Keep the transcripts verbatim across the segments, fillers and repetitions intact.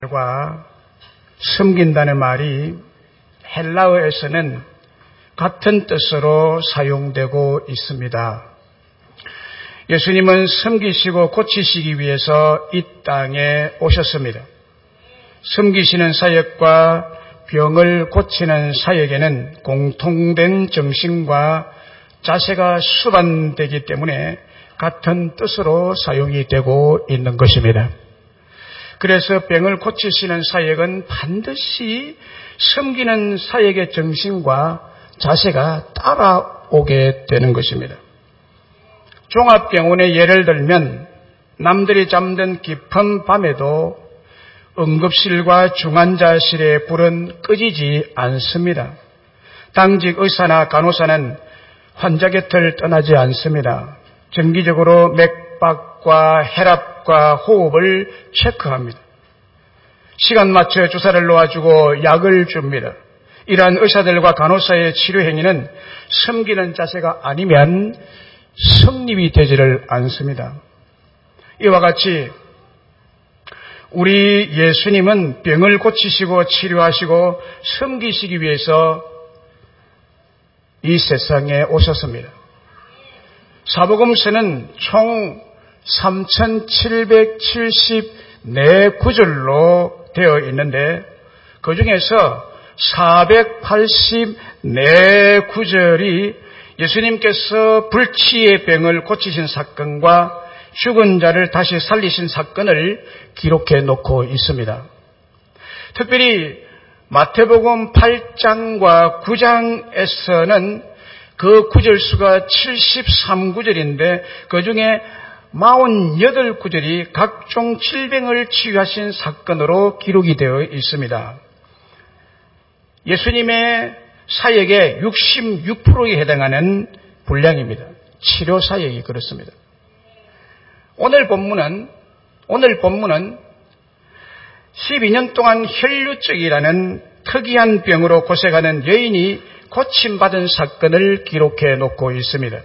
과 섬긴다는 말이 헬라어에서는 같은 뜻으로 사용되고 있습니다. 예수님은 섬기시고 고치시기 위해서 이 땅에 오셨습니다. 섬기시는 사역과 병을 고치는 사역에는 공통된 정신과 자세가 수반되기 때문에 같은 뜻으로 사용이 되고 있는 것입니다. 그래서 병을 고치시는 사역은 반드시 섬기는 사역의 정신과 자세가 따라오게 되는 것입니다. 종합병원의 예를 들면 남들이 잠든 깊은 밤에도 응급실과 중환자실의 불은 꺼지지 않습니다. 당직 의사나 간호사는 환자 곁을 떠나지 않습니다. 정기적으로 맥박과 혈압과 호흡을 체크합니다. 시간 맞춰 주사를 놓아주고 약을 줍니다. 이러한 의사들과 간호사의 치료 행위는 섬기는 자세가 아니면 성립이 되지를 않습니다. 이와 같이 우리 예수님은 병을 고치시고 치료하시고 섬기시기 위해서 이 세상에 오셨습니다. 사복음서는 총 삼천칠백칠십사 구절로 되어 있는데 그 중에서 사백팔십사 구절이 예수님께서 불치의 병을 고치신 사건과 죽은 자를 다시 살리신 사건을 기록해 놓고 있습니다. 특별히 마태복음 팔 장과 구 장에서는 그 구절수가 칠십삼 구절인데 그 중에 사십팔 구절이 각종 질병을 치유하신 사건으로 기록이 되어 있습니다. 예수님의 사역의 육십육 퍼센트에 해당하는 분량입니다. 치료 사역이 그렇습니다. 오늘 본문은 오늘 본문은 십이 년 동안 혈류증이라는 특이한 병으로 고생하는 여인이 고침받은 사건을 기록해 놓고 있습니다.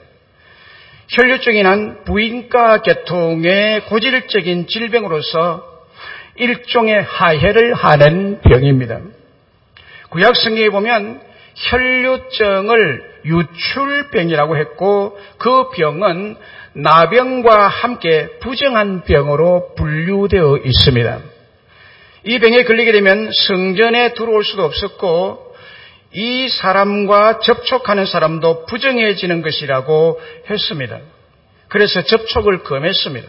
혈류증이란 부인과 계통의 고질적인 질병으로서 일종의 하혈을 하는 병입니다. 구약 성경에 보면 혈류증을 유출병이라고 했고 그 병은 나병과 함께 부정한 병으로 분류되어 있습니다. 이 병에 걸리게 되면 성전에 들어올 수도 없었고 이 사람과 접촉하는 사람도 부정해지는 것이라고 했습니다. 그래서 접촉을 금했습니다.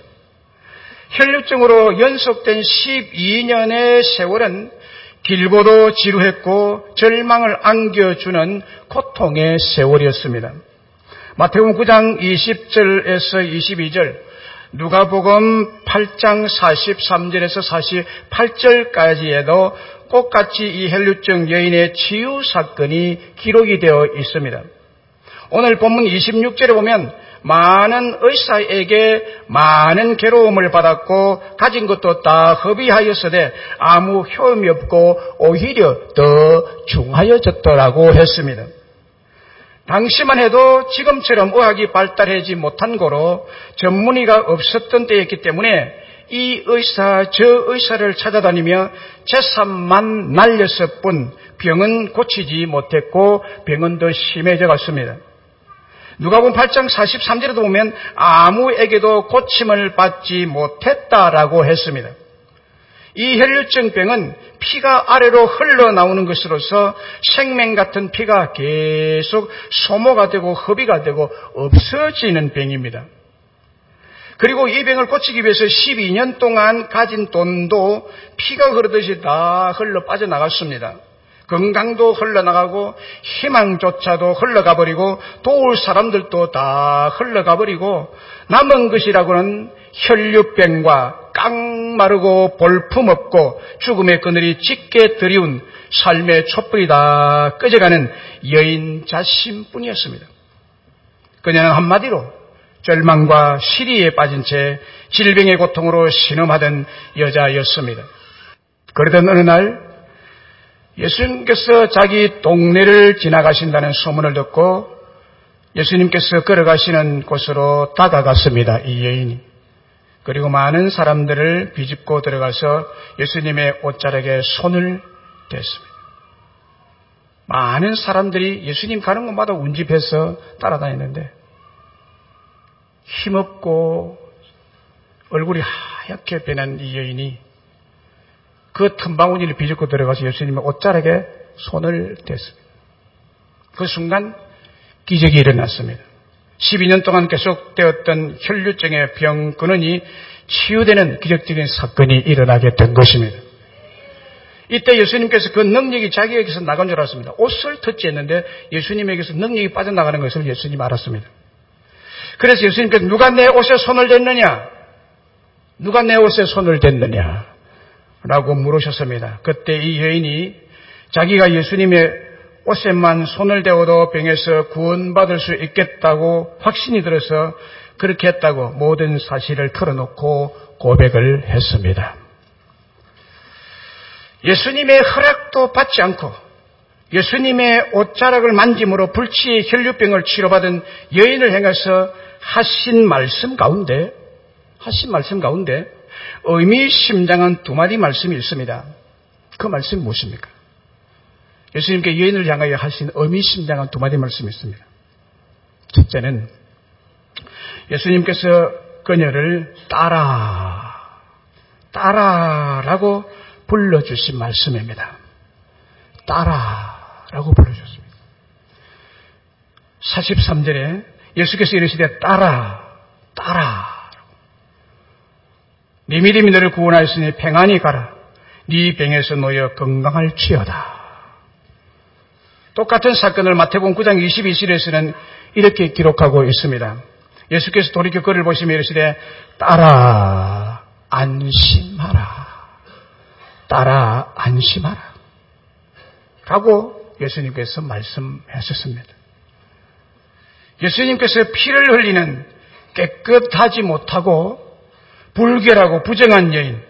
혈류증으로 연속된 십이 년의 세월은 길고도 지루했고 절망을 안겨주는 고통의 세월이었습니다. 마태복음 구 장 이십 절에서 이십이 절, 누가복음 팔 장 사십삼 절에서 사십팔 절까지에도 똑같이 이 혈류증 여인의 치유 사건이 기록이 되어 있습니다. 오늘 본문 이십육 절에 보면 많은 의사에게 많은 괴로움을 받았고 가진 것도 다 허비하였으되 아무 효험이 없고 오히려 더 중하여졌더라고 했습니다. 당시만 해도 지금처럼 의학이 발달하지 못한 거로 전문의가 없었던 때였기 때문에 이 의사 저 의사를 찾아다니며 재산만 날렸을 뿐 병은 고치지 못했고 병은 더 심해져 갔습니다. 누가복음 팔 장 사십삼 절에도 보면 아무에게도 고침을 받지 못했다라고 했습니다. 이 혈류증병은 피가 아래로 흘러나오는 것으로서 생명 같은 피가 계속 소모가 되고 허비가 되고 없어지는 병입니다. 그리고 이 병을 고치기 위해서 십이 년 동안 가진 돈도 피가 흐르듯이 다 흘러 빠져나갔습니다. 건강도 흘러나가고 희망조차도 흘러가 버리고 도울 사람들도 다 흘러가 버리고 남은 것이라고는 혈류병과 깡마르고 볼품없고 죽음의 그늘이 짙게 드리운 삶의 촛불이 다 꺼져가는 여인 자신뿐이었습니다. 그녀는 한마디로 절망과 시리에 빠진 채 질병의 고통으로 신음하던 여자였습니다. 그러던 어느 날 예수님께서 자기 동네를 지나가신다는 소문을 듣고 예수님께서 걸어가시는 곳으로 다가갔습니다. 이 여인이. 그리고 많은 사람들을 비집고 들어가서 예수님의 옷자락에 손을 댔습니다. 많은 사람들이 예수님 가는 곳마다 운집해서 따라다니는데 힘없고 얼굴이 하얗게 변한 이 여인이 그 틈바구니를 비집고 들어가서 예수님의 옷자락에 손을 댔습니다. 그 순간 기적이 일어났습니다. 십이 년 동안 계속되었던 혈류증의 병 근원이 치유되는 기적적인 사건이 일어나게 된 것입니다. 이때 예수님께서 그 능력이 자기에게서 나간 줄 알았습니다. 옷을 터치했는데 예수님에게서 능력이 빠져나가는 것을 예수님 알았습니다. 그래서 예수님께서 누가 내 옷에 손을 댔느냐? 누가 내 옷에 손을 댔느냐? 라고 물으셨습니다. 그때 이 여인이 자기가 예수님의 옷에만 손을 대어도 병에서 구원받을 수 있겠다고 확신이 들어서 그렇게 했다고 모든 사실을 털어놓고 고백을 했습니다. 예수님의 허락도 받지 않고 예수님의 옷자락을 만짐으로 불치의 혈류병을 치료받은 여인을 향해서 하신 말씀 가운데 하신 말씀 가운데 의미심장한 두 마디 말씀이 있습니다. 그 말씀이 무엇입니까? 예수님께 여인을 향하여 하신 의미심장한 두 마디 말씀이 있습니다. 첫째는 예수님께서 그녀를 따라 따라라고 불러주신 말씀입니다. 따라라고 불러주셨습니다. 사십삼 절에 예수께서 이르시되 따라 따라 네 믿음이 너를 구원하였으니 평안히 가라. 네 병에서 놓여 건강할지어다. 똑같은 사건을 마태복음 구 장 이십이 절에서는 이렇게 기록하고 있습니다. 예수께서 돌이켜 그를 보시며 이르시되 따라 안심하라. 따라 안심하라. 라고 예수님께서 말씀하셨습니다. 예수님께서 피를 흘리는 깨끗하지 못하고 불결하고 부정한 여인,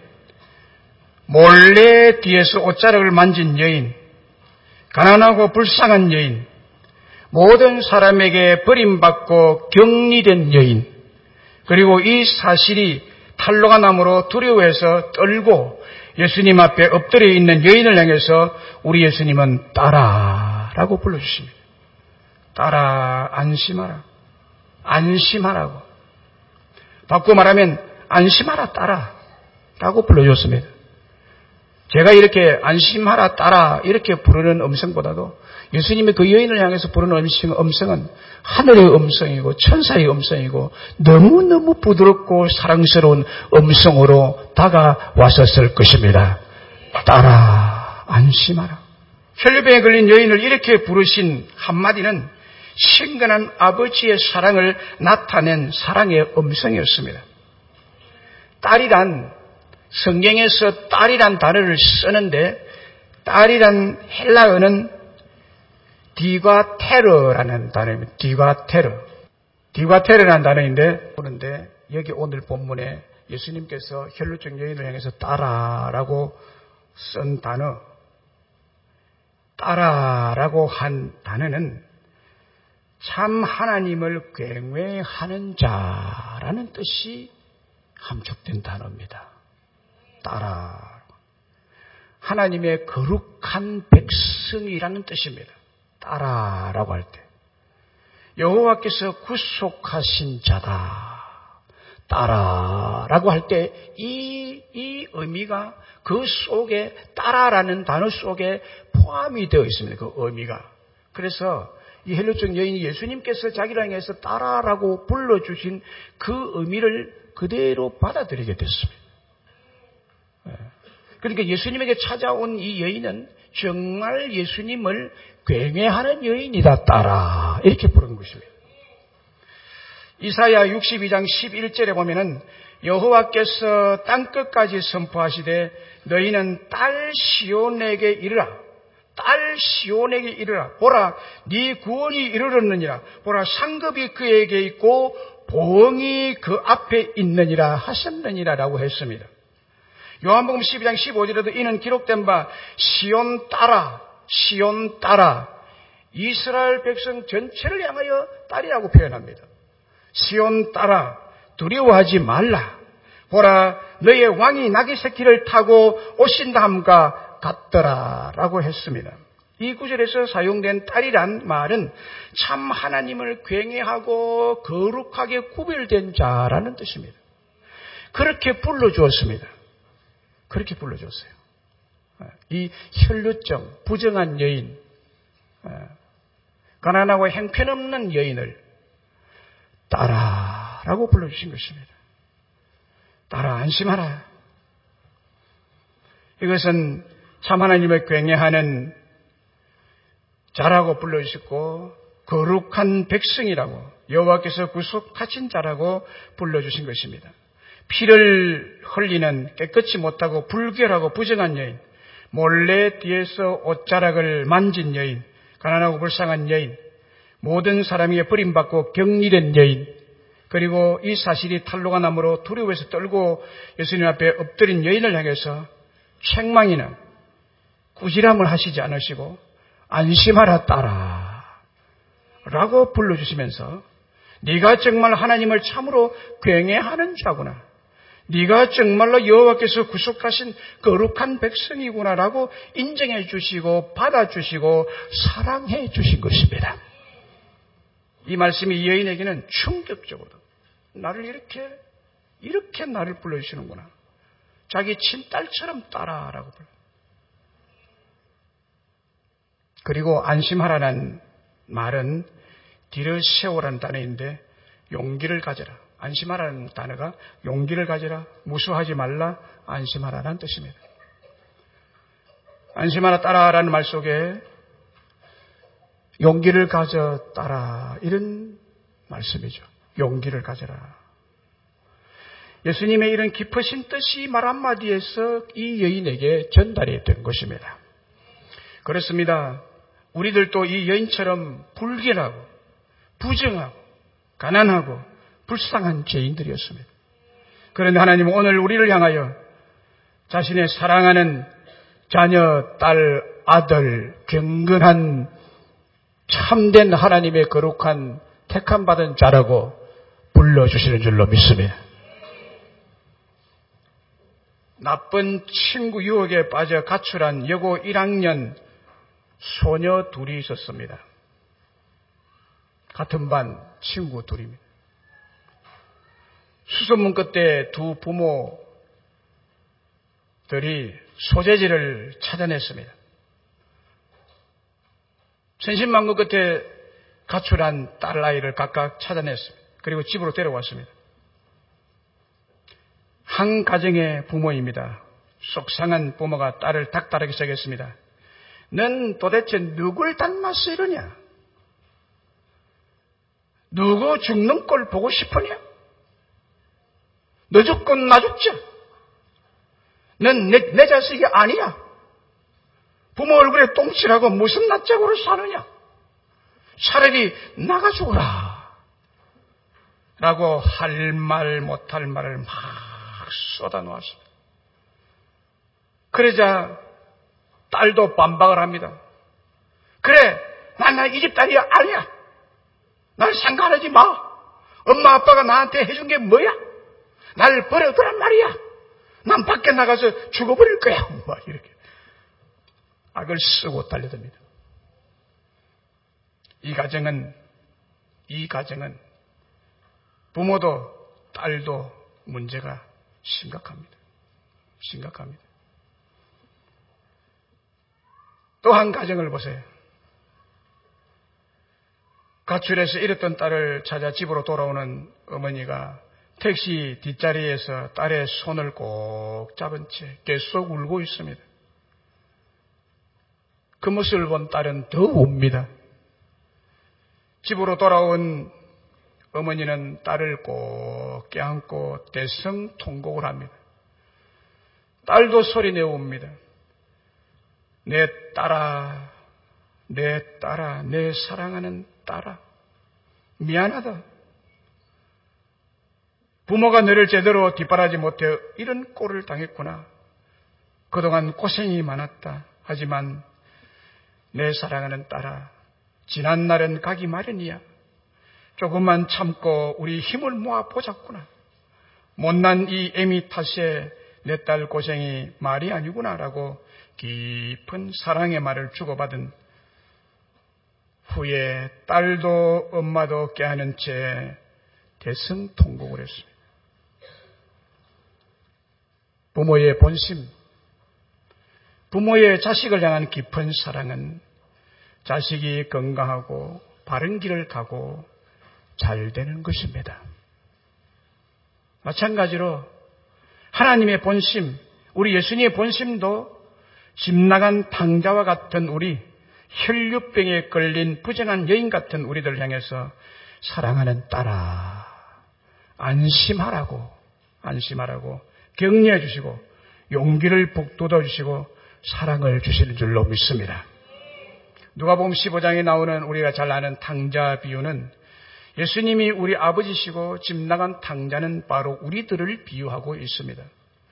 몰래 뒤에서 옷자락을 만진 여인, 가난하고 불쌍한 여인, 모든 사람에게 버림받고 격리된 여인, 그리고 이 사실이 탈로가 남으로 두려워해서 떨고 예수님 앞에 엎드려 있는 여인을 향해서 우리 예수님은 따라라고 불러주십니다. 따라 안심하라. 안심하라고. 바꾸어 말하면 안심하라 따라 라고 불러줬습니다. 제가 이렇게 안심하라 따라 이렇게 부르는 음성보다도 예수님이 그 여인을 향해서 부르는 음성은 하늘의 음성이고 천사의 음성이고 너무너무 부드럽고 사랑스러운 음성으로 다가왔었을 것입니다. 따라 안심하라. 혈류병에 걸린 여인을 이렇게 부르신 한마디는 신건한 아버지의 사랑을 나타낸 사랑의 음성이었습니다. 딸이란 성경에서 딸이란 단어를 쓰는데 딸이란 헬라어는 디과테르라는 단어입니다. 디과테르. 디과테르라는 단어인데 보는데 여기 오늘 본문에 예수님께서 혈루증 여인을 향해서 따라라고 쓴 단어, 따라라고 한 단어는 참 하나님을 경외하는 자라는 뜻이 함축된 단어입니다. 따라. 하나님의 거룩한 백성이라는 뜻입니다. 따라라고 할 때. 여호와께서 구속하신 자다. 따라라고 할 때 이, 이 의미가 그 속에 따라라는 단어 속에 포함이 되어 있습니다. 그 의미가. 그래서 이 헬루증 여인이 예수님께서 자기를 향해서 따라라고 불러주신 그 의미를 그대로 받아들이게 됐습니다. 그러니까 예수님에게 찾아온 이 여인은 정말 예수님을 경외하는 여인이다 따라 이렇게 부르는 것입니다. 이사야 육십이 장 십일 절에 보면은 여호와께서 땅끝까지 선포하시되 너희는 딸 시온에게 이르라. 딸 시온에게 이르라. 보라 네 구원이 이르렀느니라. 보라 상급이 그에게 있고 보응이 그 앞에 있느니라 하셨느니라 라고 했습니다. 요한복음 십이 장 십오 절에도 이는 기록된 바 시온 따라 시온 따라 이스라엘 백성 전체를 향하여 딸이라고 표현합니다. 시온 따라 두려워하지 말라. 보라, 너의 왕이 나귀 새끼를 타고 오신다함과 같더라 라고 했습니다. 이 구절에서 사용된 딸이란 말은 참 하나님을 굉해하고 거룩하게 구별된 자라는 뜻입니다. 그렇게 불러주었습니다. 그렇게 불러주었어요. 이 혈루증, 부정한 여인, 가난하고 형편없는 여인을 딸아라고 불러주신 것입니다. 딸아, 안심하라. 이것은 참 하나님을 굉해하는 자라고 불러주셨고 거룩한 백성이라고, 여호와께서 구속하신 자라고 불러주신 것입니다. 피를 흘리는 깨끗이 못하고 불결하고 부정한 여인, 몰래 뒤에서 옷자락을 만진 여인, 가난하고 불쌍한 여인, 모든 사람에게 버림받고 격리된 여인, 그리고 이 사실이 탄로가 나므로 두려워해서 떨고 예수님 앞에 엎드린 여인을 향해서 책망이나 꾸지람을 하시지 않으시고 안심하라 딸아 라고 불러주시면서 네가 정말 하나님을 참으로 굉해하는 자구나, 네가 정말로 여호와께서 구속하신 거룩한 백성이구나 라고 인정해 주시고 받아주시고 사랑해 주신 것입니다. 이 말씀이 이 여인에게는 충격적으로 나를 이렇게 이렇게 나를 불러주시는구나, 자기 친딸처럼 따라라고 불러. 그리고 안심하라는 말은 뒤를 세우라는 단어인데 용기를 가져라, 안심하라는 단어가 용기를 가져라, 무수하지 말라, 안심하라는 뜻입니다. 안심하라 따라라는 말 속에 용기를 가져 따라, 이런 말씀이죠. 용기를 가져라. 예수님의 이런 깊으신 뜻이 말 한마디에서 이 여인에게 전달이 된 것입니다. 그렇습니다. 우리들도 이 여인처럼 불결하고 부정하고 가난하고 불쌍한 죄인들이었습니다. 그런데 하나님은 오늘 우리를 향하여 자신의 사랑하는 자녀, 딸, 아들, 경건한 참된 하나님의 거룩한 택함받은 자라고 불러주시는 줄로 믿습니다. 나쁜 친구 유혹에 빠져 가출한 여고 일 학년 소녀 둘이 있었습니다. 같은 반 친구 둘입니다. 수소문 끝에 두 부모들이 소재지를 찾아냈습니다. 천신만고 끝에 가출한 딸아이를 각각 찾아냈습니다. 그리고 집으로 데려왔습니다. 한 가정의 부모입니다. 속상한 부모가 딸을 닥달하기 시작했습니다. 넌 도대체 누굴 닮았어 이러냐? 누구 죽는 꼴 보고 싶으냐? 너 죽고 나 죽자. 넌 내, 내 자식이 아니야. 부모 얼굴에 똥칠하고 무슨 낯짝으로 사느냐? 차라리 나가 죽어라. 라고 할 말 못할 말을 막 쏟아놓았습니다. 그러자 딸도 반박을 합니다. 그래, 난 이 집 딸이 아니야. 날 상관하지 마. 엄마 아빠가 나한테 해준 게 뭐야? 날 버려두란 말이야. 난 밖에 나가서 죽어버릴 거야. 막 이렇게 악을 쓰고 달려듭니다. 이 가정은 이 가정은 부모도 딸도 문제가 심각합니다. 심각합니다. 또 한 가정을 보세요. 가출해서 잃었던 딸을 찾아 집으로 돌아오는 어머니가 택시 뒷자리에서 딸의 손을 꼭 잡은 채 계속 울고 있습니다. 그 모습을 본 딸은 더 웁니다. 집으로 돌아온 어머니는 딸을 꼭 껴안고 대성통곡을 합니다. 딸도 소리내어 웁니다. 내 딸아, 내 딸아, 내 사랑하는 딸아, 미안하다. 부모가 너를 제대로 뒷바라지 못해 이런 꼴을 당했구나. 그동안 고생이 많았다. 하지만 내 사랑하는 딸아, 지난 날은 가기 마련이야. 조금만 참고 우리 힘을 모아 보자꾸나. 못난 이 애미 탓에 내 딸 고생이 말이 아니구나라고 깊은 사랑의 말을 주고받은 후에 딸도 엄마도 깨하는 채 대승통곡을 했습니다. 부모의 본심, 부모의 자식을 향한 깊은 사랑은 자식이 건강하고 바른 길을 가고 잘 되는 것입니다. 마찬가지로 하나님의 본심, 우리 예수님의 본심도 집 나간 탕자와 같은 우리, 혈류병에 걸린 부정한 여인 같은 우리들 향해서 사랑하는 딸아, 안심하라고, 안심하라고 격려해 주시고 용기를 북돋워 주시고 사랑을 주시는 줄로 믿습니다. 누가복음 십오 장에 나오는 우리가 잘 아는 탕자 비유는 예수님이 우리 아버지시고 집 나간 탕자는 바로 우리들을 비유하고 있습니다.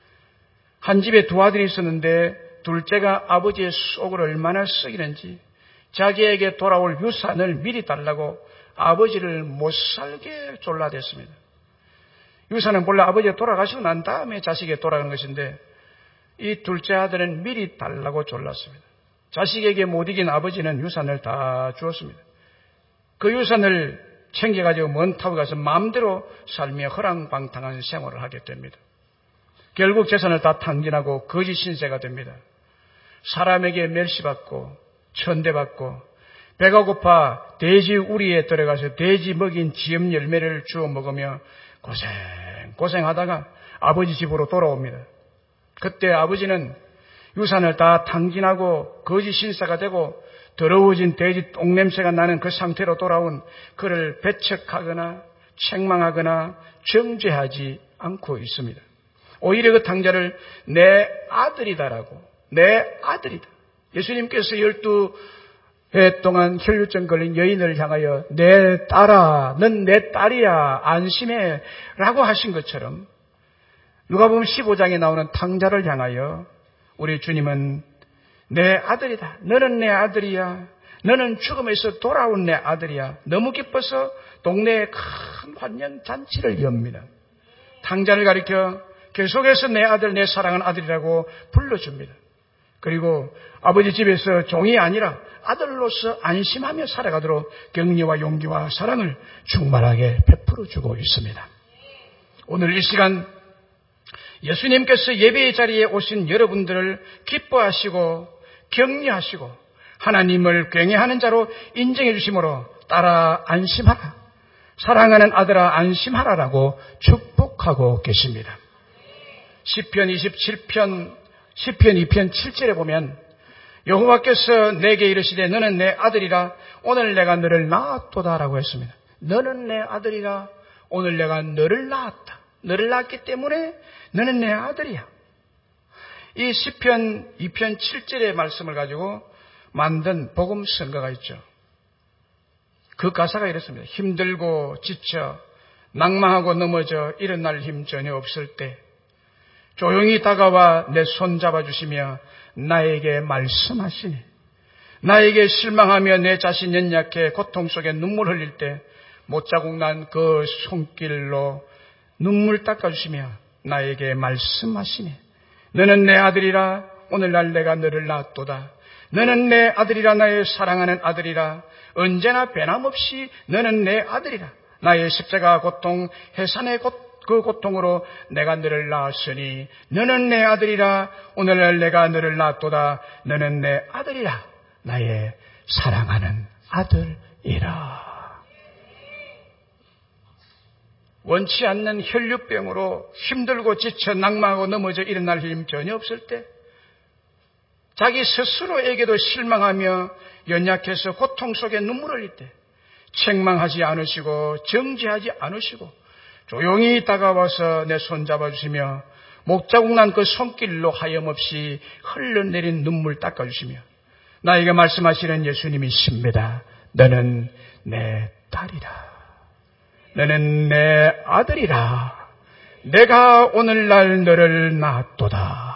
한 집에 두 아들이 있었는데 둘째가 아버지의 속을 얼마나 썩이는지 자기에게 돌아올 유산을 미리 달라고 아버지를 못살게 졸라댔습니다. 유산은 본래 아버지가 돌아가시고 난 다음에 자식에게 돌아가는 것인데 이 둘째 아들은 미리 달라고 졸랐습니다. 자식에게 못 이긴 아버지는 유산을 다 주었습니다. 그 유산을 챙겨가지고 먼 타고 가서 마음대로 살며 허랑방탕한 생활을 하게 됩니다. 결국 재산을 다 탕진하고 거짓 신세가 됩니다. 사람에게 멸시받고 천대받고 배가 고파 돼지 우리에 들어가서 돼지 먹인 지엽 열매를 주워 먹으며 고생 고생하다가 아버지 집으로 돌아옵니다. 그때 아버지는 유산을 다 탕진하고 거짓 신사가 되고 더러워진 돼지 똥냄새가 나는 그 상태로 돌아온 그를 배척하거나 책망하거나 정죄하지 않고 있습니다. 오히려 그 탕자를 내 아들이다라고, 내 아들이다. 예수님께서 열두 해 동안 혈류증 걸린 여인을 향하여 내 딸아, 넌 내 딸이야, 안심해 라고 하신 것처럼 누가복음 십오 장에 나오는 탕자를 향하여 우리 주님은 내 아들이다. 너는 내 아들이야. 너는 죽음에서 돌아온 내 아들이야. 너무 기뻐서 동네에 큰 환영잔치를 엽니다. 탕자를 가리켜 계속해서 내 아들, 내 사랑하는 아들이라고 불러줍니다. 그리고 아버지 집에서 종이 아니라 아들로서 안심하며 살아가도록 격려와 용기와 사랑을 충만하게 베풀어주고 있습니다. 오늘 이 시간 예수님께서 예배의 자리에 오신 여러분들을 기뻐하시고 격려하시고 하나님을 경외하는 자로 인정해 주심으로 딸아 안심하라, 사랑하는 아들아 안심하라라고 축복하고 계십니다. 시편 이십칠 편 시편 이 편 칠 절에 보면 여호와께서 내게 이르시되 너는 내 아들이라 오늘 내가 너를 낳았도다라고 했습니다. 너는 내 아들이라 오늘 내가 너를 낳았다. 너를 낳았기 때문에 너는 내 아들이야. 이 시편 이 편 칠 절의 말씀을 가지고 만든 복음 선가가 있죠. 그 가사가 이렇습니다. 힘들고 지쳐 낭망하고 넘어져 일어날 힘 전혀 없을 때 조용히 다가와 내 손 잡아주시며 나에게 말씀하시니 나에게 실망하며 내 자신 연약해 고통 속에 눈물 흘릴 때 못자국 난 그 손길로 눈물 닦아주시며 나에게 말씀하시니 너는 내 아들이라 오늘날 내가 너를 낳았도다. 너는 내 아들이라 나의 사랑하는 아들이라 언제나 변함없이 너는 내 아들이라 나의 십자가 고통 해산의 고, 그 고통으로 내가 너를 낳았으니 너는 내 아들이라 오늘날 내가 너를 낳았도다. 너는 내 아들이라 나의 사랑하는 아들이라. 원치 않는 혈류병으로 힘들고 지쳐 낭망하고 넘어져 일어날 힘 전혀 없을 때 자기 스스로에게도 실망하며 연약해서 고통 속에 눈물 흘릴 때 책망하지 않으시고 정죄하지 않으시고 조용히 다가와서 내 손 잡아주시며 목자국 난 그 손길로 하염없이 흘러내린 눈물 닦아주시며 나에게 말씀하시는 예수님이십니다. 너는 내 딸이라. 너는 내 아들이라. 내가 오늘날 너를 낳았도다.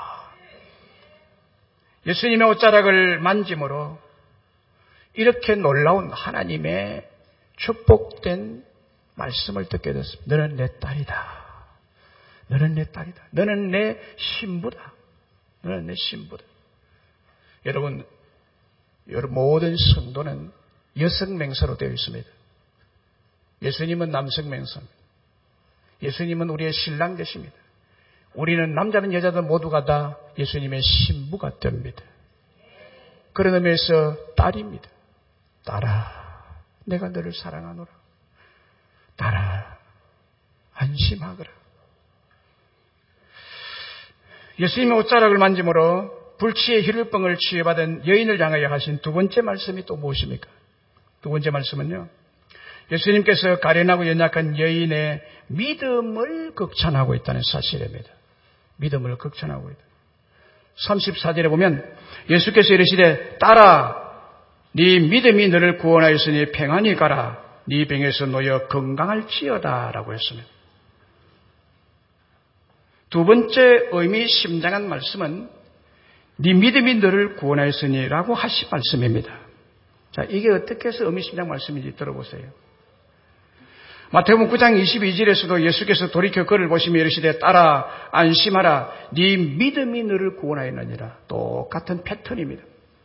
예수님의 옷자락을 만짐으로 이렇게 놀라운 하나님의 축복된 말씀을 듣게 됐습니다. 너는 내 딸이다. 너는 내 딸이다. 너는 내 신부다. 너는 내 신부다. 여러분, 여러분 모든 성도는 여성 맹세로 되어 있습니다. 예수님은 남성 맹세입니다. 예수님은 우리의 신랑 되십니다. 우리는 남자든 여자든 모두가 다 예수님의 신부가 됩니다. 그런 의미에서 딸입니다. 딸아, 내가 너를 사랑하노라. 딸아, 안심하거라. 예수님의 옷자락을 만짐으로 불치의 혈류병을 치유받은 여인을 향하여 하신 두 번째 말씀이 또 무엇입니까? 두 번째 말씀은요, 예수님께서 가련하고 연약한 여인의 믿음을 극찬하고 있다는 사실입니다. 믿음을 극찬하고 있다. 삼십사 절에 보면 예수께서 이르시되 딸아, 네 믿음이 너를 구원하였으니 평안히 가라. 네 병에서 놓여 건강할지어다 라고 했습니다. 두 번째 의미 심장한 말씀은 네 믿음이 너를 구원하였으니 라고 하신 말씀입니다. 자, 이게 어떻게 해서 의미 심장 말씀인지 들어보세요. 마태복음 구 장 이십이 절에서도 예수께서 돌이켜 그를 보시며 이르시되 딸아 안심하라 네 믿음이 너를 구원하였느니라. 똑같은 패턴입니다.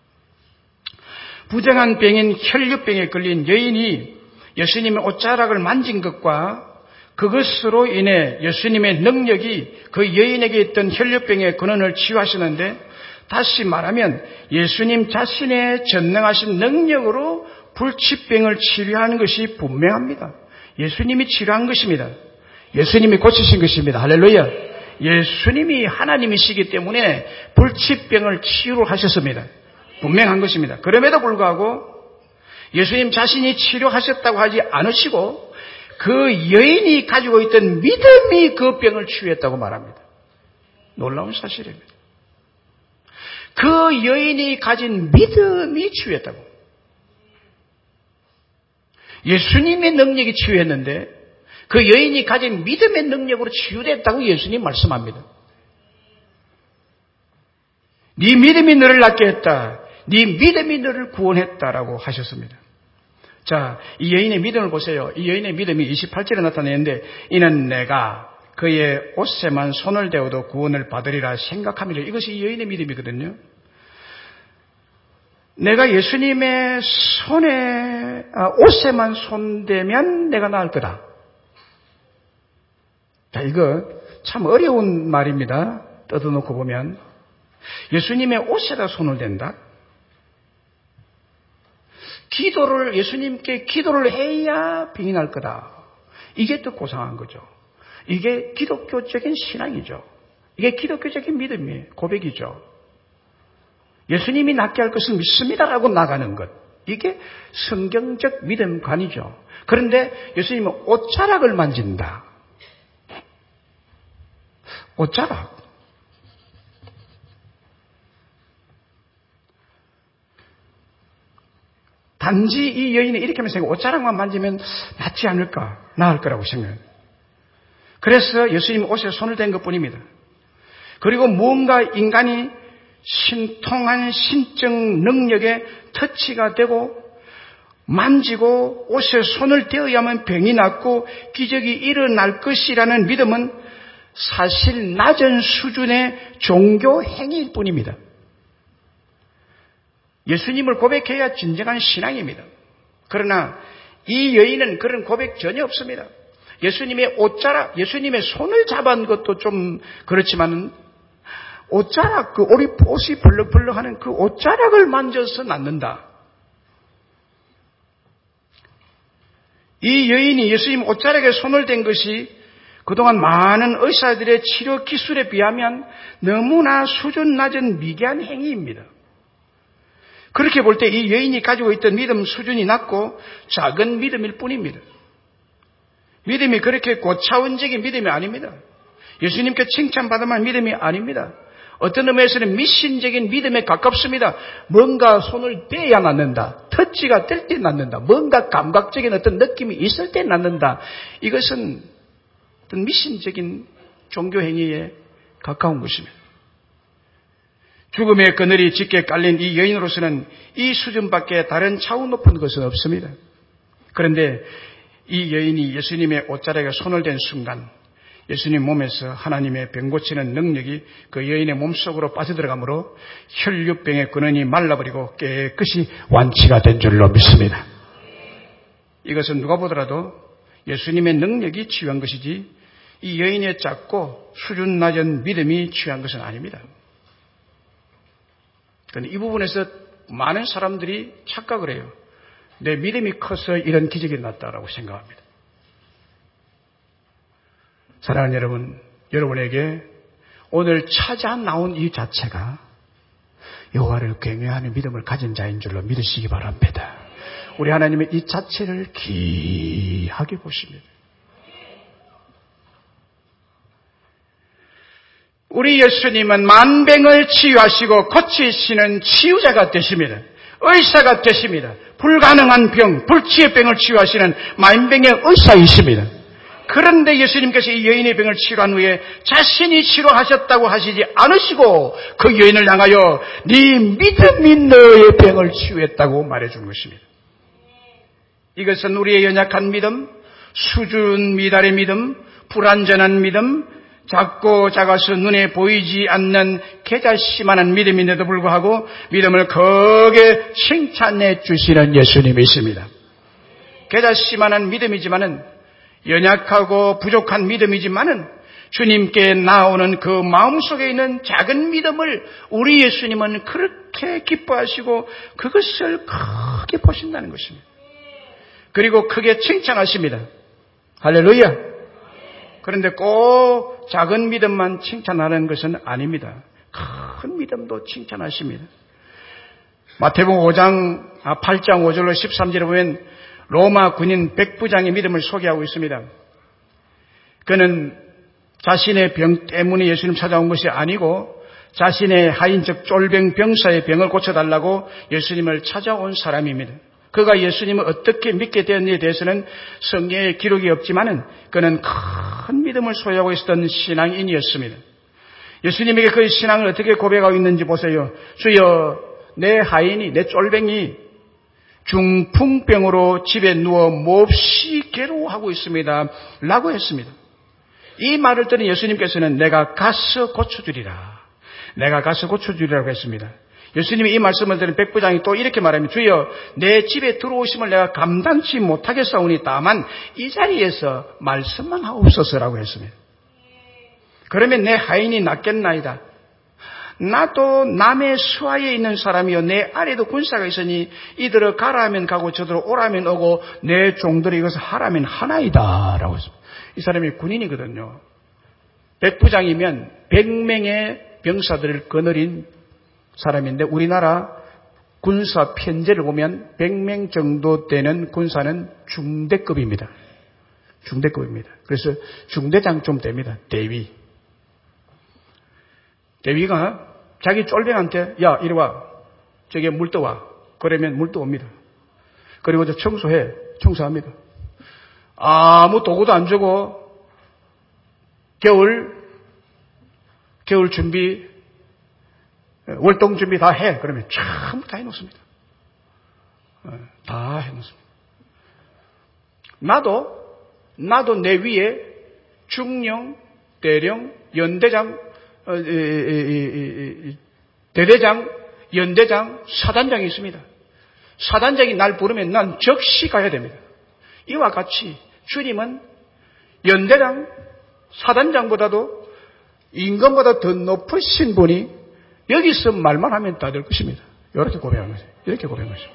부정한 병인 혈류병에 걸린 여인이 예수님의 옷자락을 만진 것과 그것으로 인해 예수님의 능력이 그 여인에게 있던 혈류병의 근원을 치유하시는데, 다시 말하면 예수님 자신의 전능하신 능력으로 불치병을 치료하는 것이 분명합니다. 예수님이 치료한 것입니다. 예수님이 고치신 것입니다. 할렐루야. 예수님이 하나님이시기 때문에 불치병을 치유하셨습니다. 분명한 것입니다. 그럼에도 불구하고 예수님 자신이 치료하셨다고 하지 않으시고 그 여인이 가지고 있던 믿음이 그 병을 치유했다고 말합니다. 놀라운 사실입니다. 그 여인이 가진 믿음이 치유했다고. 예수님의 능력이 치유했는데 그 여인이 가진 믿음의 능력으로 치유됐다고 예수님 말씀합니다. 네 믿음이 너를 낫게 했다. 네 믿음이 너를 구원했다라고 하셨습니다. 자, 이 여인의 믿음을 보세요. 이 여인의 믿음이 이십팔 절에 나타내는데 이는 내가 그의 옷에만 손을 대어도 구원을 받으리라 생각함이라. 이것이 이 여인의 믿음이거든요. 내가 예수님의 손에 아, 옷에만 손대면 내가 나을 거다. 자, 이거 참 어려운 말입니다. 뜯어놓고 보면 예수님의 옷에다 손을 댄다. 기도를 예수님께 기도를 해야 병이 날 거다. 이게 더 고상한 거죠. 이게 기독교적인 신앙이죠. 이게 기독교적인 믿음이에요. 고백이죠. 예수님이 낫게 할 것을 믿습니다라고 나가는 것. 이게 성경적 믿음관이죠. 그런데 예수님은 옷자락을 만진다. 옷자락. 단지 이 여인이 이렇게 하면서 옷자락만 만지면 낫지 않을까, 나을 거라고 생각해요. 그래서 예수님 옷에 손을 댄 것뿐입니다. 그리고 무언가 인간이 신통한 신적 능력에 터치가 되고 만지고 옷에 손을 대어야만 병이 낫고 기적이 일어날 것이라는 믿음은 사실 낮은 수준의 종교 행위일 뿐입니다. 예수님을 고백해야 진정한 신앙입니다. 그러나 이 여인은 그런 고백 전혀 없습니다. 예수님의 옷자락, 예수님의 손을 잡은 것도 좀 그렇지만 옷자락, 그 옷이, 옷이 벌럭벌럭하는 그 옷자락을 만져서 낫는다. 이 여인이 예수님 옷자락에 손을 댄 것이 그동안 많은 의사들의 치료 기술에 비하면 너무나 수준 낮은 미개한 행위입니다. 그렇게 볼 때 이 여인이 가지고 있던 믿음 수준이 낮고 작은 믿음일 뿐입니다. 믿음이 그렇게 고차원적인 믿음이 아닙니다. 예수님께 칭찬받을 만한 믿음이 아닙니다. 어떤 의미에서는 미신적인 믿음에 가깝습니다. 뭔가 손을 떼야 낫는다. 터치가 될 때 낫는다. 뭔가 감각적인 어떤 느낌이 있을 때 낫는다. 이것은 어떤 미신적인 종교 행위에 가까운 것입니다. 죽음의 그늘이 짙게 깔린 이 여인으로서는 이 수준밖에 다른 차원 높은 것은 없습니다. 그런데 이 여인이 예수님의 옷자락에 손을 댄 순간 예수님 몸에서 하나님의 병 고치는 능력이 그 여인의 몸속으로 빠져들어가므로 혈류병의 근원이 말라버리고 깨끗이 완치가 된 줄로 믿습니다. 이것은 누가 보더라도 예수님의 능력이 취한 것이지 이 여인의 작고 수준 낮은 믿음이 취한 것은 아닙니다. 그런데 이 부분에서 많은 사람들이 착각을 해요. 내 믿음이 커서 이런 기적이 났다라고 생각합니다. 사랑하는 여러분, 여러분에게 오늘 찾아 나온 이 자체가 여호와를 경외하는 믿음을 가진 자인 줄로 믿으시기 바랍니다. 우리 하나님의 이 자체를 귀하게 보십니다. 우리 예수님은 만병을 치유하시고 고치시는 치유자가 되십니다. 의사가 되십니다. 불가능한 병, 불치의 병을 치유하시는 만병의 의사이십니다. 그런데 예수님께서 이 여인의 병을 치료한 후에 자신이 치료하셨다고 하시지 않으시고 그 여인을 향하여 네 믿음이 너의 병을 치유했다고 말해준 것입니다. 이것은 우리의 연약한 믿음, 수준 미달의 믿음, 불완전한 믿음, 작고 작아서 눈에 보이지 않는 계자씨만한 믿음인데도 불구하고 믿음을 거기에 칭찬해 주시는 예수님이십니다. 계자씨만한 믿음이지만은 연약하고 부족한 믿음이지만은 주님께 나오는 그 마음속에 있는 작은 믿음을 우리 예수님은 그렇게 기뻐하시고 그것을 크게 보신다는 것입니다. 그리고 크게 칭찬하십니다. 할렐루야. 그런데 꼭 작은 믿음만 칭찬하는 것은 아닙니다. 큰 믿음도 칭찬하십니다. 마태복음 오 장, 아, 팔 장 오 절로 십삼 절에 보면 로마 군인 백부장의 믿음을 소개하고 있습니다. 그는 자신의 병 때문에 예수님 찾아온 것이 아니고 자신의 하인 즉 쫄병 병사의 병을 고쳐달라고 예수님을 찾아온 사람입니다. 그가 예수님을 어떻게 믿게 되었는지에 대해서는 성경에 기록이 없지만은 그는 큰 믿음을 소유하고 있었던 신앙인이었습니다. 예수님에게 그 신앙을 어떻게 고백하고 있는지 보세요. 주여, 내 하인이, 내 쫄병이 중풍병으로 집에 누워 몹시 괴로워하고 있습니다. 라고 했습니다. 이 말을 들은 예수님께서는 내가 가서 고쳐주리라. 내가 가서 고쳐주리라고 했습니다. 예수님이 이 말씀을 들은 백부장이 또 이렇게 말합니다. 주여, 내 집에 들어오심을 내가 감당치 못하겠사오니 다만 이 자리에서 말씀만 하옵소서라고 했습니다. 그러면 내 하인이 낫겠나이다. 나도 남의 수하에 있는 사람이요 내 아래도 군사가 있으니 이들을 가라 하면 가고 저들을 오라면 오고 내 종들이 이것을 하라면 하나이다 라고 했습니다. 이 사람이 군인이거든요. 백부장이면 백 명의 병사들을 거느린 사람인데 우리나라 군사 편제를 보면 백 명 정도 되는 군사는 중대급입니다. 중대급입니다. 그래서 중대장 좀 됩니다. 대위. 대위가 자기 쫄병한테 야 이리 와. 저기 물 떠와. 그러면 물 떠옵니다. 그리고 저 청소해. 청소합니다. 아무 도구도 안 주고 겨울 겨울 준비 월동 준비 다 해. 그러면 전부 다 해놓습니다. 다 해놓습니다. 나도 나도 내 위에 중령, 대령, 연대장, 어, 이, 이, 이, 이, 대대장, 연대장, 사단장이 있습니다. 사단장이 날 부르면 난 즉시 가야 됩니다. 이와 같이 주님은 연대장, 사단장보다도 임금보다 더 높으신 분이 여기서 말만 하면 다 될 것입니다. 이렇게 고백한 거죠. 이렇게 고백한 거죠.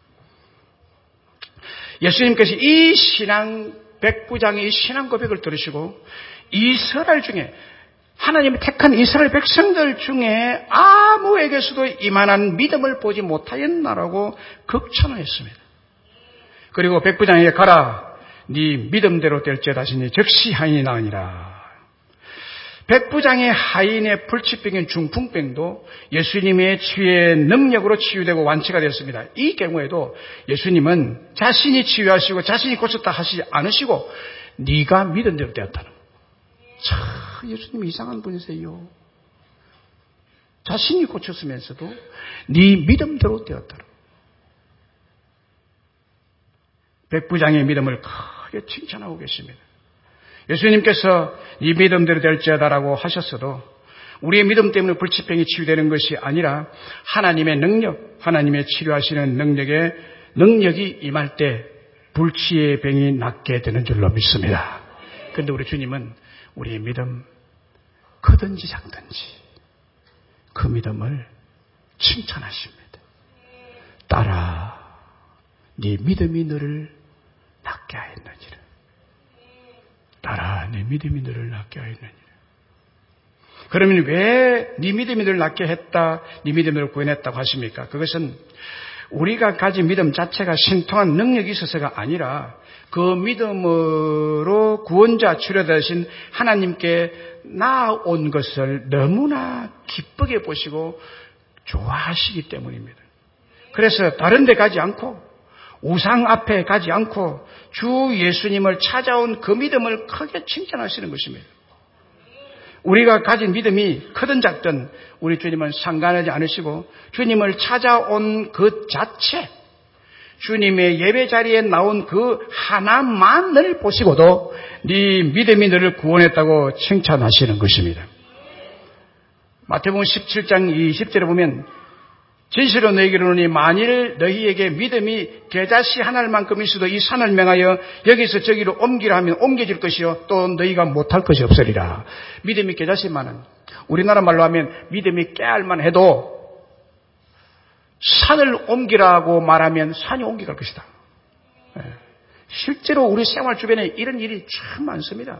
예수님께서 이 신앙, 백부장의 이 신앙 고백을 들으시고 이스라엘 중에 하나님이 택한 이스라엘 백성들 중에 아무에게서도 이만한 믿음을 보지 못하였나라고 극찬을 했습니다. 그리고 백부장에게 가라. 네 믿음대로 될지어다 하시니 즉시 하인이 나으니라. 백부장의 하인의 불치병인 중풍병도 예수님의 치유의 능력으로 치유되고 완치가 되었습니다. 이 경우에도 예수님은 자신이 치유하시고 자신이 고쳤다 하시지 않으시고 네가 믿은 대로 되었다는 거예요. 참 예수님 이상한 분이세요. 자신이 고쳤으면서도 네 믿음대로 되었다는 거예요. 백부장의 믿음을 크게 칭찬하고 계십니다. 예수님께서 이 믿음대로 될지어다라고 하셨어도 우리의 믿음 때문에 불치병이 치유되는 것이 아니라 하나님의 능력, 하나님의 치료하시는 능력에 능력이 임할 때 불치의 병이 낫게 되는 줄로 믿습니다. 그런데 우리 주님은 우리의 믿음, 크든지 작든지 그 믿음을 칭찬하십니다. 딸아, 네 믿음이 너를 낫게 하였느니라. 딸아, 네 믿음이 너를 낫게 하였느니라. 그러면 왜 네 믿음이 너를 낫게 했다, 네 믿음이 너를 구원했다고 하십니까? 그것은 우리가 가진 믿음 자체가 신통한 능력이 있어서가 아니라 그 믿음으로 구원자 치료되신 하나님께 나아온 것을 너무나 기쁘게 보시고 좋아하시기 때문입니다. 그래서 다른 데 가지 않고 우상 앞에 가지 않고 주 예수님을 찾아온 그 믿음을 크게 칭찬하시는 것입니다. 우리가 가진 믿음이 크든 작든 우리 주님은 상관하지 않으시고 주님을 찾아온 그 자체, 주님의 예배 자리에 나온 그 하나만을 보시고도 네 믿음이 너를 구원했다고 칭찬하시는 것입니다. 마태복음 십칠 장 이십 절에 보면 진실로 너희에게 이르노니 만일 너희에게 믿음이 겨자씨 하나만큼 있어도 이 산을 명하여 여기서 저기로 옮기라 하면 옮겨질 것이요 또 너희가 못할 것이 없으리라. 믿음이 겨자씨만은 우리나라 말로 하면 믿음이 깨알만 해도 산을 옮기라고 말하면 산이 옮겨갈 것이다. 실제로 우리 생활 주변에 이런 일이 참 많습니다.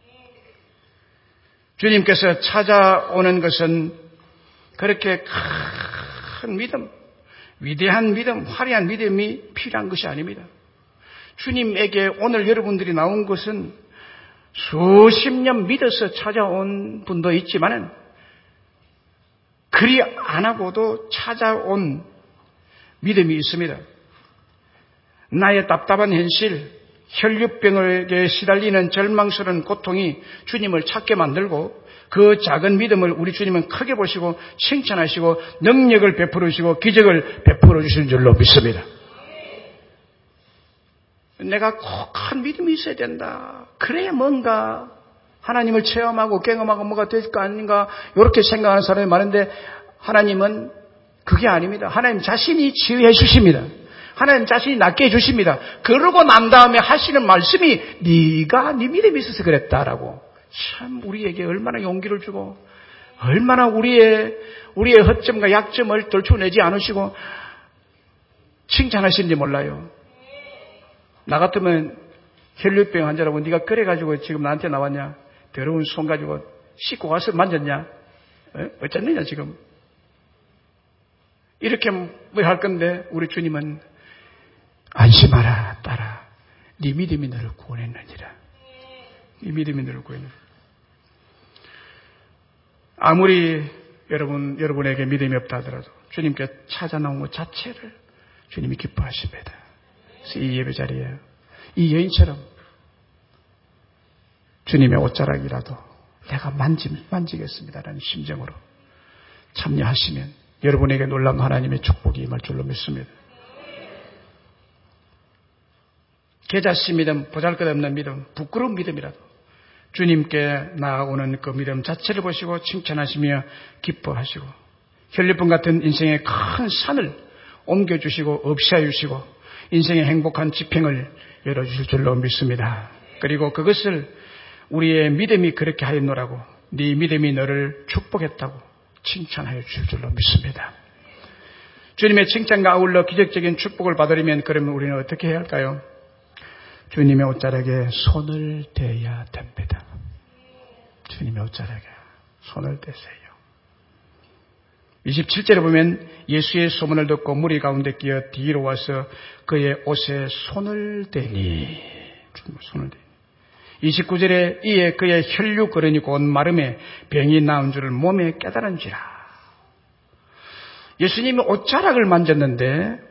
주님께서 찾아오는 것은 그렇게 큰 믿음, 위대한 믿음, 화려한 믿음이 필요한 것이 아닙니다. 주님에게 오늘 여러분들이 나온 것은 수십 년 믿어서 찾아온 분도 있지만은 그리 안 하고도 찾아온 믿음이 있습니다. 나의 답답한 현실, 혈류병에게 시달리는 절망스러운 고통이 주님을 찾게 만들고 그 작은 믿음을 우리 주님은 크게 보시고 칭찬하시고 능력을 베풀으시고 기적을 베풀어 주시는 줄로 믿습니다. 내가 꼭 큰 믿음이 있어야 된다. 그래야 뭔가 하나님을 체험하고 경험하고 뭐가 될 거 아닌가 이렇게 생각하는 사람이 많은데 하나님은 그게 아닙니다. 하나님 자신이 치유해 주십니다. 하나님 자신이 낫게 해 주십니다. 그러고 난 다음에 하시는 말씀이 네가 네 믿음이 있어서 그랬다라고. 참 우리에게 얼마나 용기를 주고 얼마나 우리의 우리의 허점과 약점을 떨쳐내지 않으시고 칭찬하시는지 몰라요. 나 같으면 혈류병 환자라고 네가 그래가지고 지금 나한테 나왔냐? 더러운 손 가지고 씻고 와서 만졌냐? 어쨌느냐 지금? 이렇게 뭐 할 건데 우리 주님은 안심하라 딸아, 네 믿음이 너를 구원했느니라. 네 믿음이 너를 구원했느니라. 아무리 여러분, 여러분에게 믿음이 없다 하더라도 주님께 찾아 나온 것 자체를 주님이 기뻐하십니다. 그래서 이 예배 자리에 이 여인처럼 주님의 옷자락이라도 내가 만지, 만지겠습니다라는 심정으로 참여하시면 여러분에게 놀라운 하나님의 축복이 임할 줄로 믿습니다. 겨자씨 믿음, 보잘것없는 믿음, 부끄러운 믿음이라도 주님께 나아오는 그 믿음 자체를 보시고 칭찬하시며 기뻐하시고 혈류병 같은 인생의 큰 산을 옮겨주시고 없애주시고 인생의 행복한 지평을 열어주실 줄로 믿습니다. 그리고 그것을 우리의 믿음이 그렇게 하였노라고 네 믿음이 너를 축복했다고 칭찬하여 주실 줄로 믿습니다. 주님의 칭찬과 아울러 기적적인 축복을 받으려면 그러면 우리는 어떻게 해야 할까요? 주님의 옷자락에 손을 대야 됩니다. 주님의 옷자락에 손을 대세요. 이십칠 절에 보면 예수의 소문을 듣고 무리 가운데 끼어 뒤로 와서 그의 옷에 손을 대니 손을 대니 이십구 절에 이에 그의 혈류 거른이 곧 마름에 병이 나은 줄을 몸에 깨달은지라. 예수님이 옷자락을 만졌는데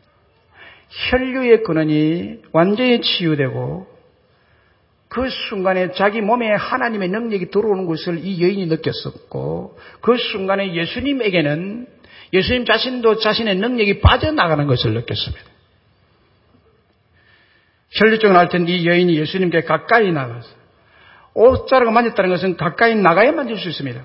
혈류의 근원이 완전히 치유되고 그 순간에 자기 몸에 하나님의 능력이 들어오는 것을 이 여인이 느꼈었고 그 순간에 예수님에게는 예수님 자신도 자신의 능력이 빠져나가는 것을 느꼈습니다. 혈류증을 앓던 이 여인이 예수님께 가까이 나가서 옷자락을 만졌다는 것은 가까이 나가야 만질 수 있습니다.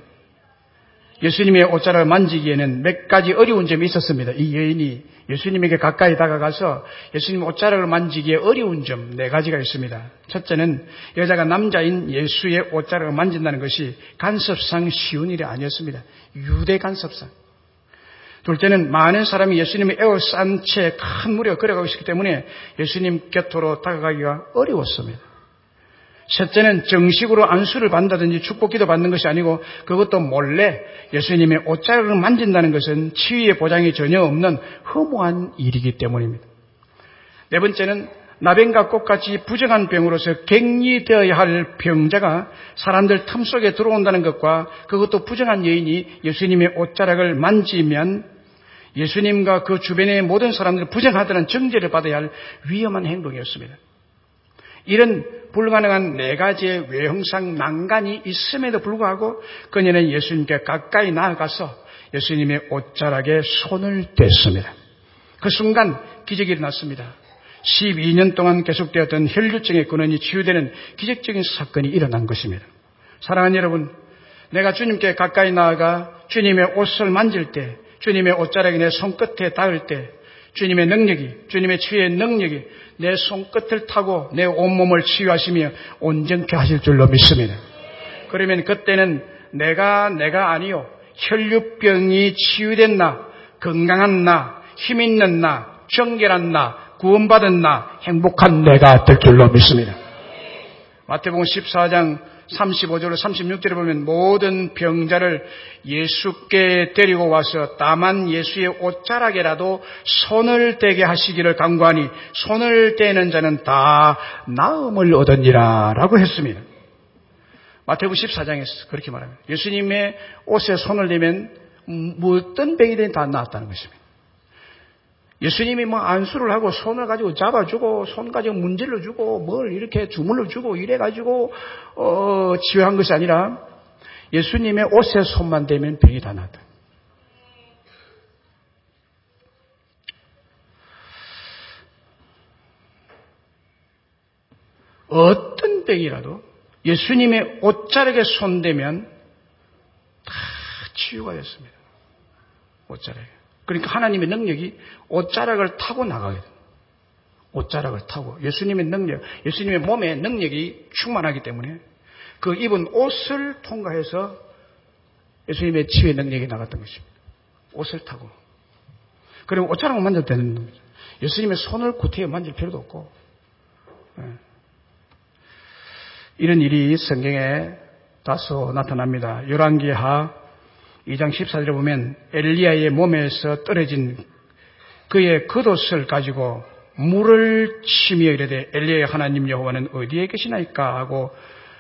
예수님의 옷자락을 만지기에는 몇 가지 어려운 점이 있었습니다. 이 여인이 예수님에게 가까이 다가가서 예수님 옷자락을 만지기에 어려운 점 네 가지가 있습니다. 첫째는 여자가 남자인 예수의 옷자락을 만진다는 것이 간섭상 쉬운 일이 아니었습니다. 유대 간섭상. 둘째는 많은 사람이 예수님의 에워싼 채 큰 무리가 걸어가고 있었기 때문에 예수님 곁으로 다가가기가 어려웠습니다. 셋째는 정식으로 안수를 받는다든지 축복기도 받는 것이 아니고 그것도 몰래 예수님의 옷자락을 만진다는 것은 치유의 보장이 전혀 없는 허무한 일이기 때문입니다. 네 번째는 나병과 꽃같이 부정한 병으로서 격리되어야 할 병자가 사람들 틈 속에 들어온다는 것과 그것도 부정한 여인이 예수님의 옷자락을 만지면 예수님과 그 주변의 모든 사람들이 부정하다는 정죄를 받아야 할 위험한 행동이었습니다. 이런 불가능한 네 가지의 외형상 난간이 있음에도 불구하고 그녀는 예수님께 가까이 나아가서 예수님의 옷자락에 손을 댔습니다. 그 순간 기적이 일어났습니다. 십이 년 동안 계속되었던 혈류증의 근원이 치유되는 기적적인 사건이 일어난 것입니다. 사랑하는 여러분, 내가 주님께 가까이 나아가 주님의 옷을 만질 때, 주님의 옷자락이 내 손끝에 닿을 때 주님의 능력이, 주님의 치유의 능력이 내 손끝을 타고 내 온몸을 치유하시며 온전케 하실 줄로 믿습니다. 그러면 그때는 내가 내가 아니요 혈류병이 치유된 나, 건강한 나, 힘있는 나, 정결한 나, 구원받은 나, 행복한 내가 될 줄로 믿습니다. 마태복음 십사 장 삼십오 절로 삼십육 절에 보면 모든 병자를 예수께 데리고 와서 다만 예수의 옷자락에라도 손을 대게 하시기를 간구하니 손을 대는 자는 다 나음을 얻으니라 라고 했습니다. 마태복음 십사 장에서 그렇게 말합니다. 예수님의 옷에 손을 대면 어떤 병이든 다 나았다는 것입니다. 예수님이 뭐 안수를 하고 손을 가지고 잡아주고 손 가지고 문질러주고 뭘 이렇게 주물러주고 이래가지고 어, 치유한 것이 아니라 예수님의 옷에 손만 대면 병이 다 나다. 어떤 병이라도 예수님의 옷자락에 손대면 다 치유가 됐습니다. 옷자락에. 그러니까 하나님의 능력이 옷자락을 타고 나가게 됩니다. 옷자락을 타고 예수님의 능력, 예수님의 몸에 능력이 충만하기 때문에 그 입은 옷을 통과해서 예수님의 치유의 능력이 나갔던 것입니다. 옷을 타고. 그리고 옷자락을 만져도 되는 거죠. 예수님의 손을 구태여 만질 필요도 없고. 네. 이런 일이 성경에 다소 나타납니다. 열왕기하 이 장 십사 절에 보면 엘리야의 몸에서 떨어진 그의 겉옷을 가지고 물을 치며 이르되 엘리야의 하나님 여호와는 어디에 계시나이까 하고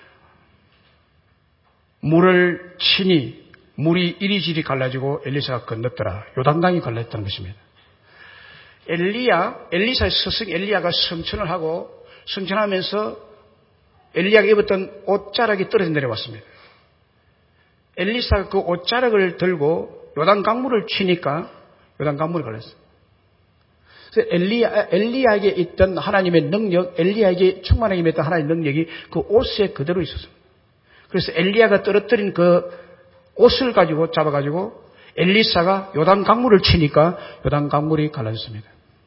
물을 치니 물이 이리저리 갈라지고 엘리사가 건넜더라. 요단강이 갈라졌다는 것입니다. 엘리야, 엘리사의 스승 엘리야가 성천을 하고 성천하면서 엘리야가 입었던 옷자락이 떨어져 내려왔습니다. 엘리사가 그 옷자락을 들고 요단 강물을 치니까 요단 강물이 갈랐어요. 그래서 엘리야, 엘리야에게 있던 하나님의 능력, 엘리야에게 충만하게 임했던 하나님의 능력이 그 옷에 그대로 있었습니다. 그래서 엘리야가 떨어뜨린 그 옷을 가지고 잡아가지고 엘리사가 요단 강물을 치니까 요단 강물이 갈라졌습니다.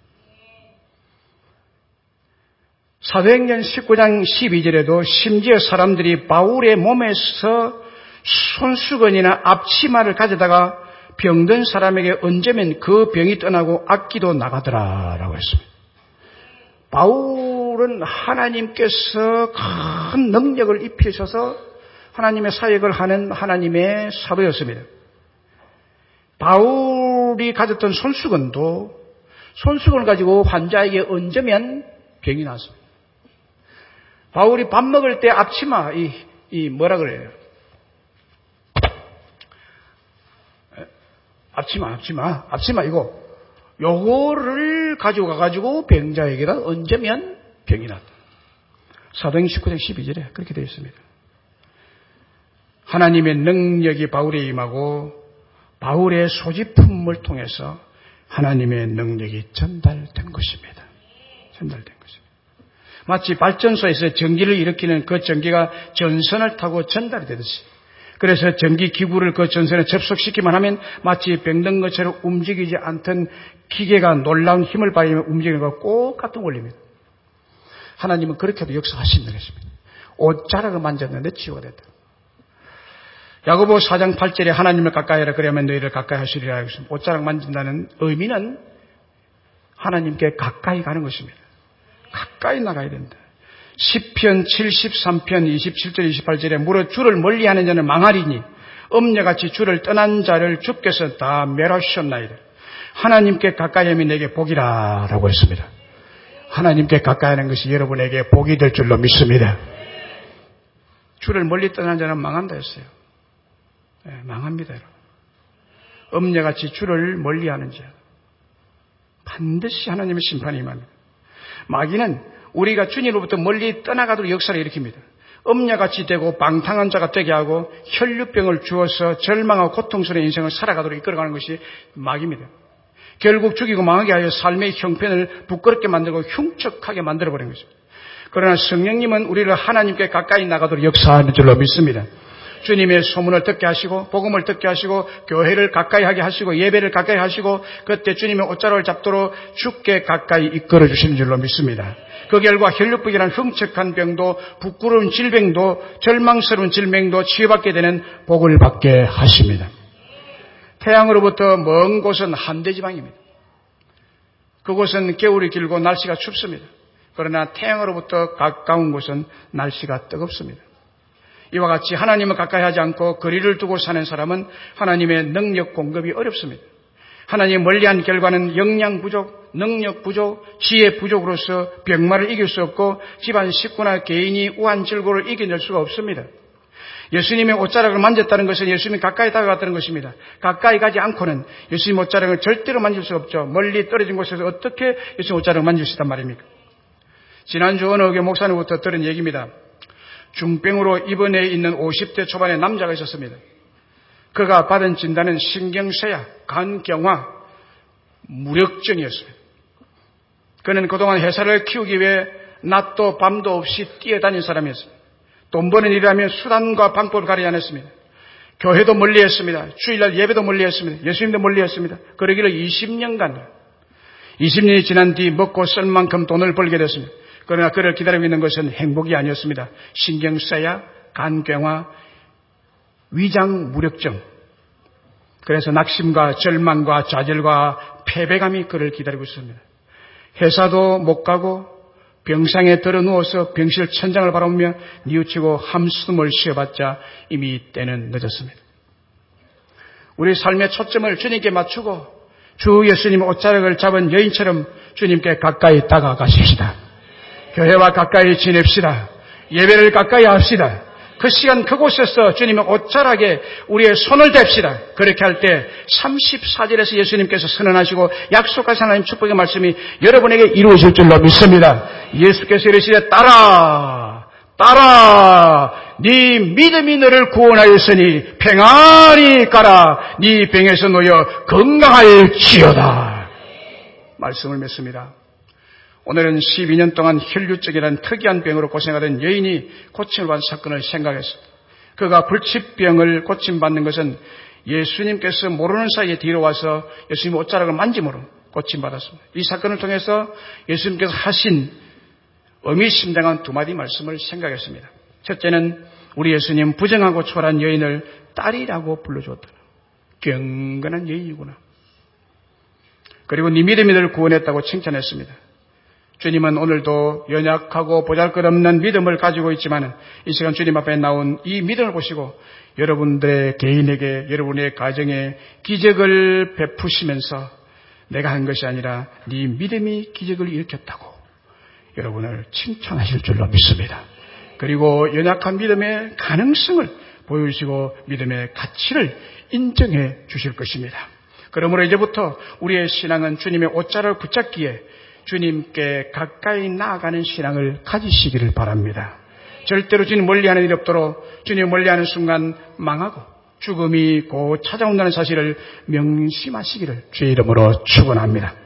사도행전 십구 장 십이 절에도 심지어 사람들이 바울의 몸에서 손수건이나 앞치마를 가져다가 병든 사람에게 얹으면 그 병이 떠나고 악기도 나가더라라고 했습니다. 바울은 하나님께서 큰 능력을 입히셔서 하나님의 사역을 하는 하나님의 사도였습니다. 바울이 가졌던 손수건도 손수건을 가지고 환자에게 얹으면 병이 났습니다. 바울이 밥 먹을 때 앞치마, 이, 이 뭐라 그래요? 앞치마, 앞치마, 앞치마 이거 요거를 가지고 가가지고 병자에게다 얹으면 병이 났다. 사도행전 십구 장 십이 절에 그렇게 되어 있습니다. 하나님의 능력이 바울에 임하고 바울의 소지품을 통해서 하나님의 능력이 전달된 것입니다. 전달된 것입니다. 마치 발전소에서 전기를 일으키는 그 전기가 전선을 타고 전달이 되듯이, 그래서 전기 기구를 그 전선에 접속시키만 하면 마치 병든 것처럼 움직이지 않던 기계가 놀라운 힘을 발휘하며 움직이는 것과 똑같은 원리입니다. 하나님은 그렇게도 역사하신다는 것입니다. 옷자락을 만졌는데 치유가 됐다. 야고보 사 장 팔 절에 하나님을 가까이 하라 그러면 너희를 가까이 하시리라 했습니다. 옷자락 만진다는 의미는 하나님께 가까이 가는 것입니다. 가까이 나가야 된다. 시편 칠십삼 편 이십칠 절 이십팔 절에 무릇 주를 멀리하는 자는 망하리니 엄녀같이 주를 떠난 자를 주께서 다 멸하셨나이다. 하나님께 가까이 하면 내게 복이라 라고 했습니다. 하나님께 가까이 하는 것이 여러분에게 복이 될 줄로 믿습니다. 주를 멀리 떠난 자는 망한다 했어요. 네, 망합니다. 여러분. 엄녀같이 주를 멀리하는 자, 반드시 하나님의 심판이 임합니다. 마귀는 우리가 주님으로부터 멀리 떠나가도록 역사를 일으킵니다. 엄녀같이 되고 방탕한 자가 되게 하고 혈류병을 주어서 절망하고 고통스러운 인생을 살아가도록 이끌어가는 것이 마귀입니다. 결국 죽이고 망하게 하여 삶의 형편을 부끄럽게 만들고 흉측하게 만들어버리는 것입니다. 그러나 성령님은 우리를 하나님께 가까이 나가도록 역사하는 줄로 믿습니다. 주님의 소문을 듣게 하시고 복음을 듣게 하시고 교회를 가까이 하게 하시고 예배를 가까이 하시고 그때 주님의 옷자락을 잡도록 주께 가까이 이끌어 주시는 줄로 믿습니다. 그 결과 혈류병이라는 흉측한 병도 부끄러운 질병도 절망스러운 질병도 치유받게 되는 복을 받게 하십니다. 태양으로부터 먼 곳은 한대지방입니다. 그곳은 겨울이 길고 날씨가 춥습니다. 그러나 태양으로부터 가까운 곳은 날씨가 뜨겁습니다. 이와 같이 하나님을 가까이 하지 않고 거리를 두고 사는 사람은 하나님의 능력 공급이 어렵습니다. 하나님 멀리한 결과는 역량 부족, 능력 부족, 지혜 부족으로서 병마를 이길 수 없고 집안 식구나 개인이 우한 질고를 이겨낼 수가 없습니다. 예수님의 옷자락을 만졌다는 것은 예수님이 가까이 다가갔다는 것입니다. 가까이 가지 않고는 예수님 옷자락을 절대로 만질 수 없죠. 멀리 떨어진 곳에서 어떻게 예수님 옷자락을 만질 수 있단 말입니까? 지난주 어느 교회 목사님부터 들은 얘기입니다. 중병으로 입원해 있는 오십 대 초반의 남자가 있었습니다. 그가 받은 진단은 신경쇠약, 간경화, 무력증이었어요. 그는 그동안 회사를 키우기 위해 낮도 밤도 없이 뛰어다닌 사람이었습니다. 돈 버는 일이라면 수단과 방법을 가리지 않았습니다. 교회도 멀리했습니다. 주일날 예배도 멀리했습니다. 예수님도 멀리했습니다. 그러기를 이십 년간, 이십 년이 지난 뒤 먹고 쓸 만큼 돈을 벌게 됐습니다. 그러나 그를 기다리고 있는 것은 행복이 아니었습니다. 신경쇠약, 간경화, 위장 무력증. 그래서 낙심과 절망과 좌절과 패배감이 그를 기다리고 있습니다. 회사도 못 가고 병상에 들어 누워서 병실 천장을 바라보며 뉘우치고 한숨을 쉬어봤자 이미 때는 늦었습니다. 우리 삶의 초점을 주님께 맞추고 주 예수님의 옷자락을 잡은 여인처럼 주님께 가까이 다가가십시다. 교회와 가까이 지냅시다. 예배를 가까이 합시다. 그 시간 그곳에서 주님의 옷자락에 우리의 손을 댑시다. 그렇게 할 때 삼십사 절에서 예수님께서 선언하시고 약속하신 하나님 축복의 말씀이 여러분에게 이루어질 줄로 믿습니다. 예수께서 이르시되 따라 따라 네 믿음이 너를 구원하였으니 평안히 가라. 네 병에서 놓여 건강할지어다. 말씀을 맺습니다. 오늘은 십이 년 동안 혈류증이라는 특이한 병으로 고생하던 여인이 고침을 받은 사건을 생각했습니다. 그가 불치병을 고침받는 것은 예수님께서 모르는 사이에 뒤로 와서 예수님 옷자락을 만짐으로 고침받았습니다. 이 사건을 통해서 예수님께서 하신 의미심장한 두 마디 말씀을 생각했습니다. 첫째는 우리 예수님 부정하고 초라한 여인을 딸이라고 불러주었다. 경건한 여인이구나. 그리고 네 믿음이 너를 구원했다고 칭찬했습니다. 주님은 오늘도 연약하고 보잘것없는 믿음을 가지고 있지만 이 시간 주님 앞에 나온 이 믿음을 보시고 여러분들의 개인에게 여러분의 가정에 기적을 베푸시면서 내가 한 것이 아니라 네 믿음이 기적을 일으켰다고 여러분을 칭찬하실 줄로 믿습니다. 그리고 연약한 믿음의 가능성을 보여주시고 믿음의 가치를 인정해 주실 것입니다. 그러므로 이제부터 우리의 신앙은 주님의 옷자락을 붙잡기에 주님께 가까이 나아가는 신앙을 가지시기를 바랍니다. 절대로 주님 멀리하는 일이 없도록 주님 멀리하는 순간 망하고 죽음이 곧 찾아온다는 사실을 명심하시기를 주의 이름으로 축원합니다.